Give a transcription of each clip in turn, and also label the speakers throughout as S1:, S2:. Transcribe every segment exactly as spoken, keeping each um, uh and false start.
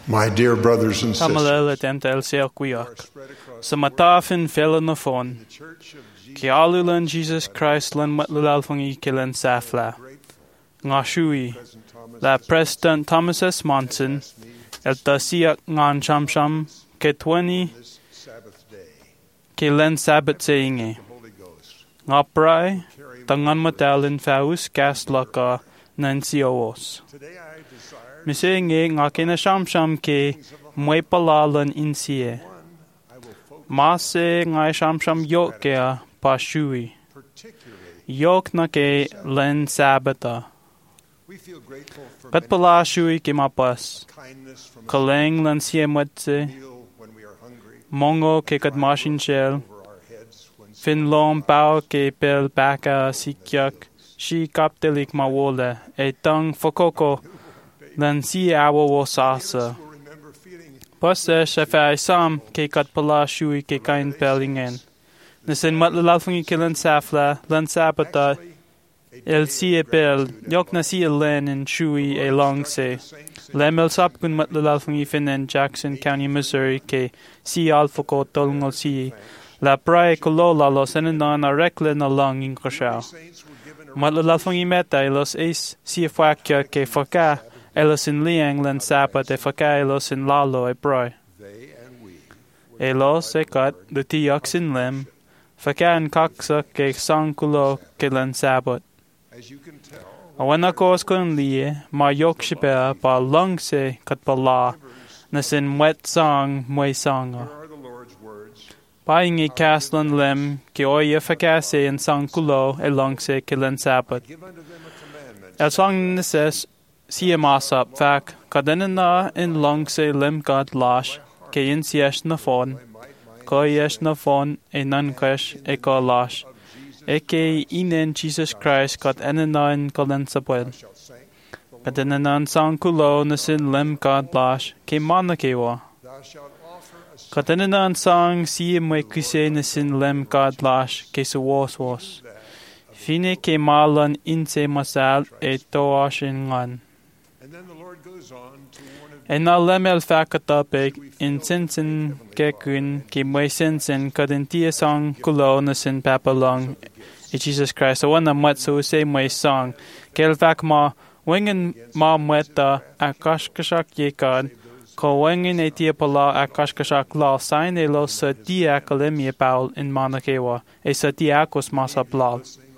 S1: My dear brothers and
S2: Tamala
S1: sisters,
S2: attempt el sequioc. Sa matafin fell na phone. Ki alulan Jesus Christ lan matlalfangi kilan safla. Nga shui. La President Thomas S. Monson. El tasiak ngan sham sham ke twenty. Kilan sabat sayinge. Nga pray. Tangan matalin faus cast laka nancios. Misenge nga kina sham sham ke mwe palalan insie. Mase nga sham sham yok kea pa shui. Yok na ke len sabata. Kat pala shui ke mapas. Kaleng len sie mwetse. Mongo ke kat mashin shell. Fin lom pao ke pel baka sikyak. Shi kaptelik mawole. E tang fokoko. Len si awo wo sasa. Poste shefa sam ke kat pala shui ke kain pelingen. Nisen mat lalfungi kilan safla, len sapata. El si e pel, yok na si len in shui e long se. Lem el sapkun mat lalfungi finen Jackson County, Missouri ke si alfoko tolngol si. La prae kolola los enenan a rekle na long in koshao. Mat lalfungi meta los es si fakya ke faka. Elos in liang len sapat e faka elos in lalo e broi. Elos e kat de tiyoks in lem. Faka en kaksa ke sankulo ke len sapat. Awan akos kun liye ma yok shipea pa long se kat pa la. Nasin wet song mwe songa. Pa ingi kaslan lem ke oye faka se en sankulo e long se ke len sapat. El song neses Sia masap fak kadena in long se lim god lash ke in siesh na phone ko yesh na phone e nan kash e ko lash e ke inen Jesus Christ kat enena in kalen sapel kadena nan sang kulo na sin lim god lash ke mana ke wa kadena nan sang si me kuse na sin lim god lash ke so was was fine ke malan in se masal e to ashin ngan. En na lemel fakatapik in sinsin kekun ki mwe sinsin kadintia song kulo na sin papalong e Jesus Christ. Awan na mat so se mwe song. Kel fak ma wengen ma mweta akashkashak yekad ko wengen e tia pala akashkashak la sain e lo sa tia akalemie paul in manakewa e sa tia akos masa plal.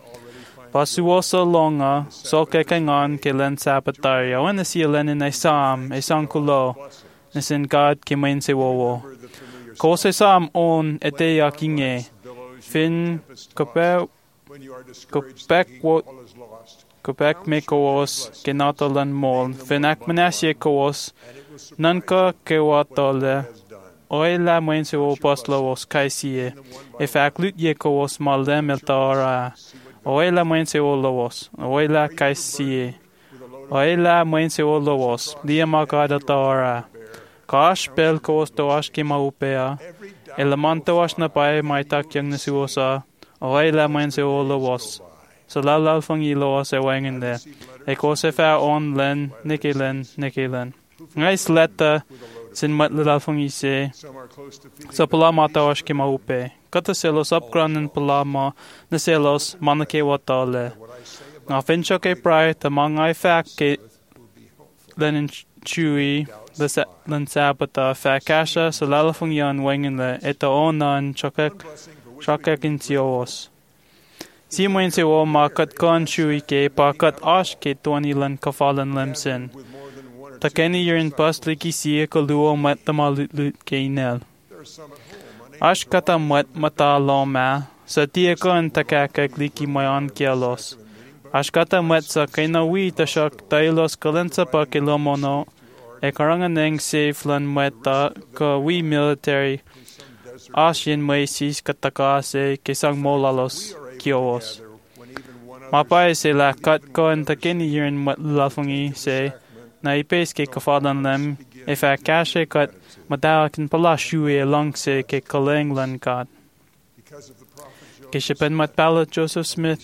S2: Pasuosa longa, so ke kangan ke len sapataria, wan na siya len in ay sam, ay sangkulo, nasin God ke main se wowo. Ko se sam on ete yakinge, fin kopek, kopek wot, kopek me koos, ke natalan mol, fin akmanasye koos, nanka ke watole, oy la main se wo poslovos kaisiye, e faklut ye koos maldem el tara, Oela mwense o lobos, oela kaisie. Oela mwense o lobos, lia magada taora. Kash pel kos toash ki maupea. Elemanto ash na pae mai tak yang nasuosa. Oela mwense o lobos. So lalal fangi loas e wangende. E kos e fa on len, nikilen, nikilen. Ngais letta, sin mat lalal fangi se. So pala mata ash ki maupe. Kata selos upgranen palama na selos manake watale. Nga fincho ke prai ta mangai fak ke lenin chui len sabata fakasha sa lalafung yan wengen le eta onan chokek chokek in tios. Si mwen se wo ma kat kon chui ke pa kat ash ke twenty len kafalan lemsen. Ta keni yerin pastli ki siya ko luo mat tamalut ke inel. Ash kata mat mata loma, sa tia kon takakak liki mayan kielos. Ash kata mat sa kainawi tasyak tailos kalensa pa kilomono, e karanganeng safe lan mata ka wi military. Ash yin may sis katakase kisang molalos kios. Mapay sila kat kon takini yin mat lafungi se, na ipes ke kafadan lem, e fa kashe kat madawakin pala shui along se ke kaleng lan kat. Ke shipen mat pala Joseph Smith,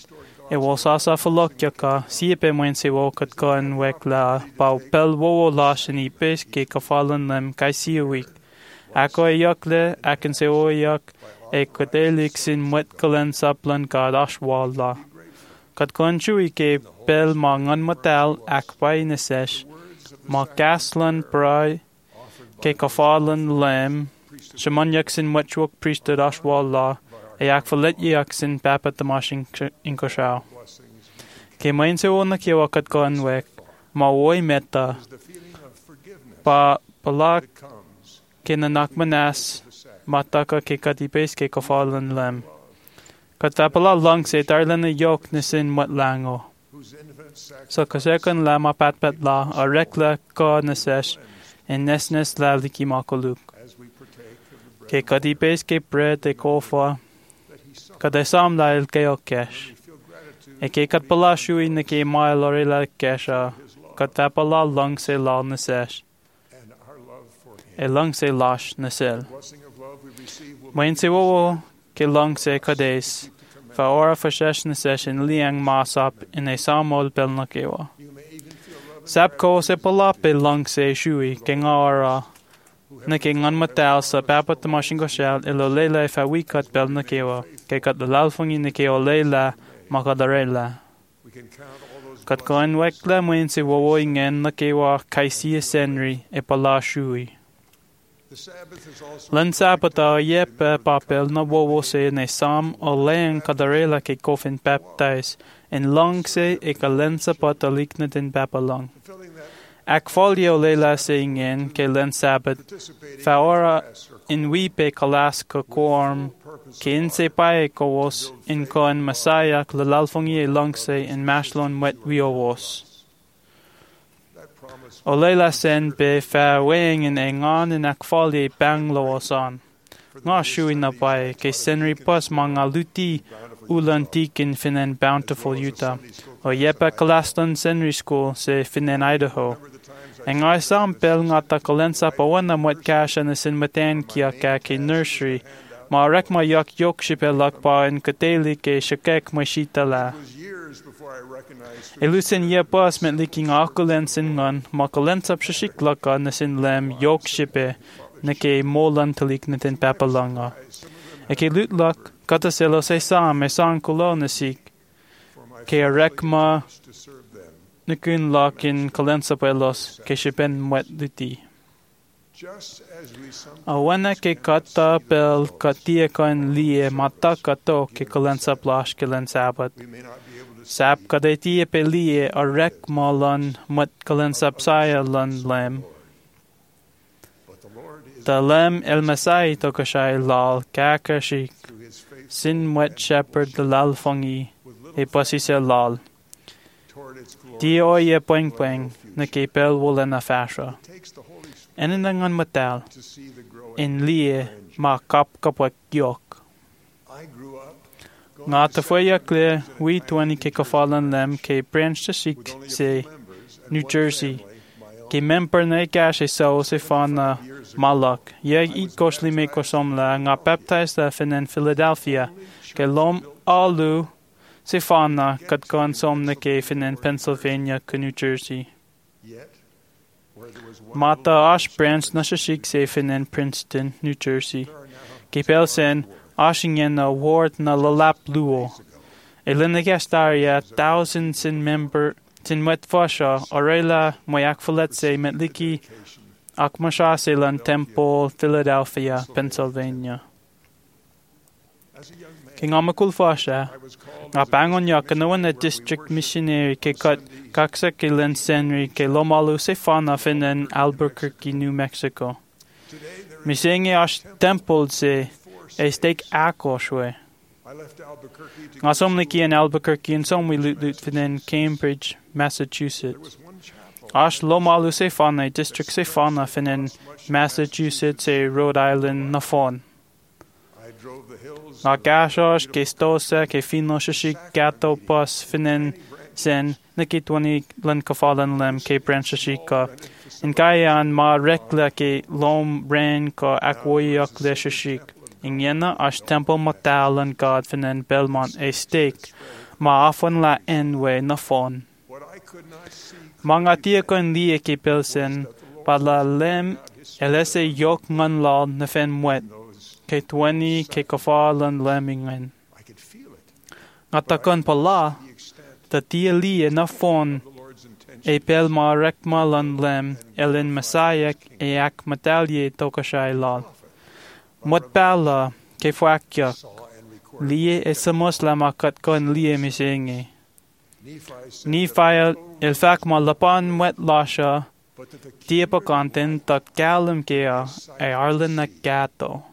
S2: E wo sasa falokjaka, siepe mwen se wo kat kan wek la, bau pel wo la shani pes ke kafalan lem kai siawik. Ako e yakle, akin se o yak, e kotelik sin mwet kalen saplan ka dashwal la. Kat kan chui ke pel ma ngan matal ak pai nesesh, ma gaslan brai ke kafalan lem, shaman yak sin mwet chuk priesthood dashwal la, e ak falet yak sin papa tamashin inkoshaw. Ke main se o na kiwa kat kan wek, ma woi meta, pa palak ke nanak manas, mataka ke katipes ke kafalan lem. Katapala lang se tarlan na yok nisin mat lango. So kasekan la mapatpat la, a rekla ka nasesh, en nesnes la liki makoluk. Ke katipes ke bread e kofa, kadesam la il ke okesh. E ke katpala shui na ke mail or ila kesha, katapala lang se la nasesh. E lang se lash nasel. Main se wo ke lang se kades, fa ora fashesh nasesh in liang masap in e samol pel na kewa. Sap ko se palape lang se shui ke ngara, na ke ngan matal sa papa tamashin ko shell ilo leila fa wikat pel na kewa, ke kat lalfungi na ke o leila makadarela. Kat koen wekla main se wo ingen na kewa kaisi senri e pala shui. Lan sabata yep papel na wowo se ne sam o len kadarela ke kofin baptize en long se e kalensa patalik na din papalong. Ak folio lela se ingen ke len sabat faora in wipe kalas ka korm ke in se pae kowos in kon masaya klalalfongi e long se in mashlon wet wiowos. O leila sen be fa weighing in engan in akfali bang loasan. Nga shui na pai ke senri pas mga luti ulantikin finen bountiful Utah. O yepa kalastan senri school se finen Idaho. En nga sam pel nga ta kalensa pa wana mwet kasha na sin matan kia ka ke nursery. Ma rek ma yak yok shipe lakpa in kateli ke shakek ma shita la. Elusin ye pas met liking akulen sin ngan, ma kalensap shashik laka na sin lem yok shipe na ke molan talik na tin papalanga. E ke lut lak, kata selo se sam e sang kulo na sik, ke rek ma na kun lak in kalensap elos ke shipen mwet luti. Awana ke kata pel katia kan liye mata kato ke kalensap lash ke lensabat. Sap kadetie pelie a rek malan mat kalensap saya lan lem. Ta lem el masai tokashai lal kakashik. Sin wet shepherd the lal fongi e pasise lal. Di oye poing poing na ke pel wolen a fasha. Enenangan matal in lie ma kap kapwak yok. Nga ta fwaya kle wi twenty ke kafalan lem ke branch ta sik se New Jersey. Ke member na ikash e sao se fan na malak. Yeg it koshli me kosom la nga baptized la fin Philadelphia. Ke lom alu se fan na kat kon som na ke fin Pennsylvania ke New Jersey. Mata ash branch na shik se fin Princeton, New Jersey. Ke pel sen Ashingen na ward na lalap luo. E linagastaria thousands in member tin met fasha orela moyak fulet se met liki akmasha se lan Temple, Philadelphia, Pennsylvania. King amakul fasha nga pangon yak no na district missionary ke kat kaksa ke len senri ke lomalu se fana fin Albuquerque, New Mexico. Misengi ash temple se e steak akoshwe. Nga som liki in Albuquerque and som we lut lut fin Cambridge, Massachusetts. Ash lomalu se fana district se fana fin Massachusetts e Rhode Island na fon. Nga gashosh ke stosa ke fino shashik gato pas fin sen nakitwani lan kafalan lem ke branch shashika. In kayan ma rekla ke lom ran ka akwoyak le shashik. In yena ash temple matalan god fin Belmont a steak. ma afon la enwe na fon. Mga tia kon lia ke pilsen, pa la lem elese yok ngan lal na fen mwet, ke twenty ke kafalan lemingen. Ngata kon pala, ta tia lia na fon, e pel ma rek ma lan lem, elin masayak e ak matalye tokashai lal. Mot pala, ke fuakyak, lia e samos la makat kon lia misingi. Nephi el fak ma lapan mwet lasha, tia pa kantin tat kalam kea e arlen na gato.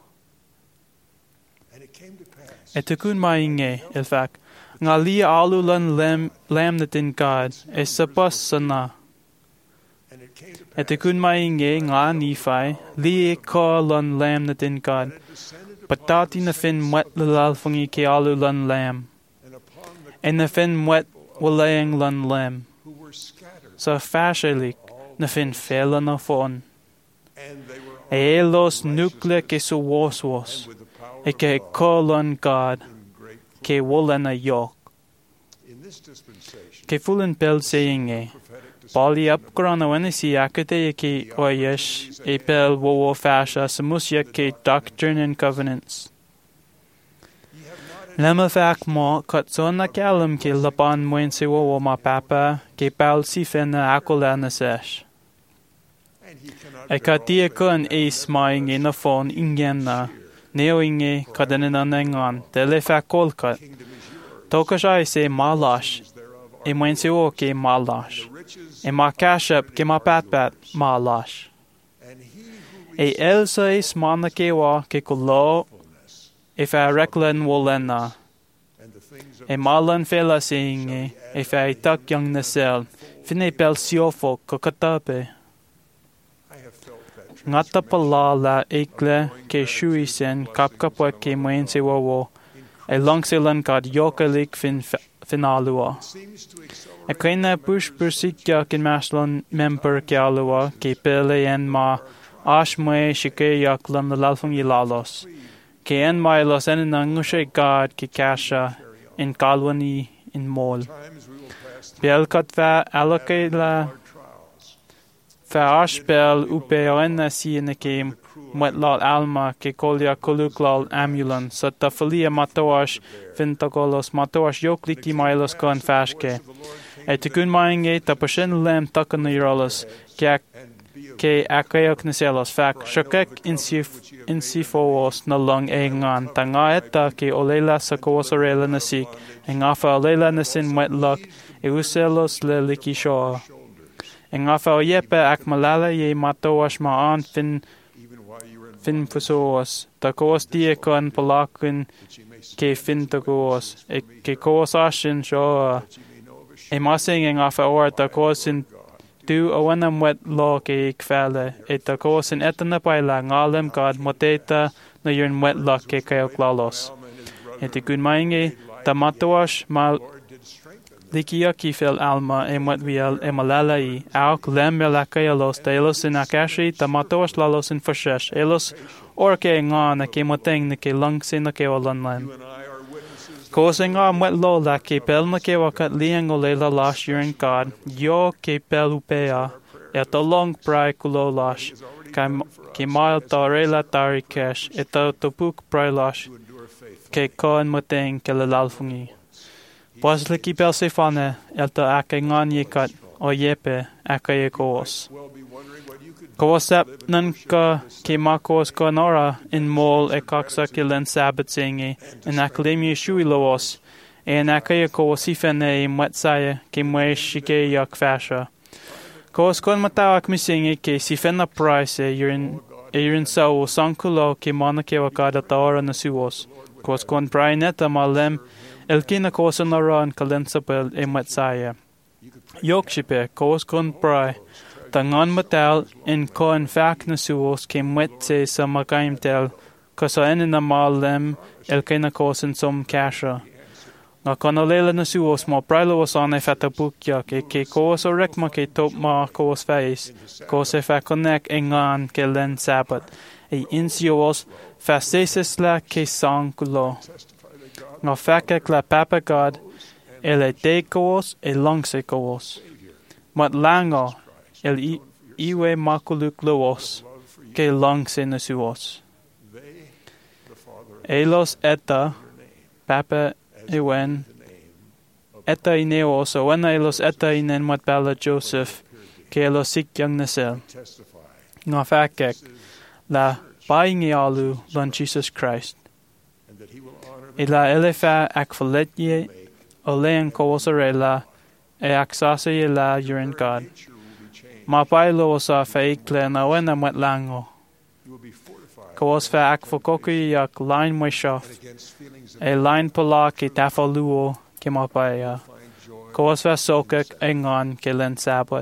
S2: E tukun mainge el fak, nga lia alulan lem lem natin God, e sapas sana. E tukun mainge nga Nephi, lia ka lan lem natin God, patati na fin mwet lalfungi ke alulan lem. E na fin mwet walayang lan lem. Sa fashelik na fin fela na fon. E elos nukle ke su waswas. E ke kolon God. Ke wala na yok. Ke fulen pel saying e. Bali up grana wani si akate ke oyesh e pel wowo fasha samusya ke doctrine and covenants. Lema fak mo kat son na kalam ke lapan moin se wowo ma papa ke pal si fen na akola na sesh. E katia kun eis maing e na fon ingen na neo inge kadenin na nengan tele fak kolkat. Tokashai se malash e moin se wo ke malash. E ma kashap ke ma patpat malash. E elsa eis mana ke wa ke kulo e fa reklen wolena. E malan fela singe, e fa itak yang nasel, fine pel siofo kokatape. Ngata pala la ekle ke shui sen kapkapwa ke mwen se wawo, e lang selan kad yokalik fin finalua. E kaina push persikya kin maslon member ke alua, ke pele en ma ash mwe shike yak lan lalfung ilalos. Ke en mailos en nangushe God ke kasha in kalwani in mol. Belkat va alake la fa ashbel upe oena si in ke mwetlal alma ke kolya koluklal amulan sa tafalia matoash fintakolos matoash yokliti mailos kon fashke. E tikun mainge tapashen lem takanirolos ke ke akayok naselos fak shakek insif insifos na lang e ngan tanga eta ke olela sa kawasarela na sik e nga fa olela na sin mwetlak e uselos le liki shoa e nga fa oyepe ak malala ye matoash ma an fin fin pusoos ta kawas die kon palakun ke fin ta kawas e ke kawas ashin shoa e masing e nga fa or ta kawasin tu awana mwet lo ke ikfale e ta kosin etana paila ngalem God moteta na yun mwet lo ke kayok lalos. E ti kun mainge ta matoash mal likia ki fel alma e mwet wiel e malalai auk lem mela kayalos ta elos in akashi ta matoash lalos in fashesh elos or ke nga na ke moteng na ke langsin na ke walan lem. Kosing nga mwet lo la ke pel na ke wakat liang o lela lash yurin God, yo ke pel upea, et a long prai kulo lash, ke mail ta rela tari kesh, et a topuk prai lash, ke koan moteng ke lalfungi. Pas le ki pel se fane, el ta ake ngan yekat, o yepe, ake ye koos. Koosap nan ka ke makos konora in mol e kaksa ke len sabat singi in akademia shui loos e in akaya koos ifene e mwetsaya ke mwe shike yak fasha. Koos kon matawak misingi ke sifena price e yurin e yurin sao sankulo ke mana ke wakada taora na suos. Koos kon praineta malem elkina koos anaran kalensapel e mwetsaya. Yokshipe koos kon prai tangan matal in koan fak na suos ke mwetse sa makaim tel kasa en na malem el kena kosen som kasha. Nga kanolela na suos mo prailo wasan e fatapukya ke ke koos o rekma ke top ma koos face koos e fa konek e ngan ke len sabat e insios faseses la ke sang kulo. Nga fakek la papa God ele te koos e langse koos. Mat lango el i- iwe makuluk loos ke langse nasuos. Elos eta papa ewen eta ineos o wana elos eta inen mat bala Joseph ke elos sikyang nasel. Nga fakek la baingi alu lan Jesus Christ. Ila elefa ak faletje o lean kawasarela e aksasa ila yurin God. Ma pailo sa faikle na wena mat lango. Kawas fa ak fokoki yak line mo shaf. E line pala ki tafaluo ki mapaya. Kawas fa sokak e ngan ke len sabat.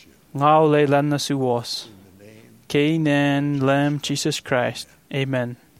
S2: Ngao le lan na suwas. Kainen lem Jesus Christ. Amen.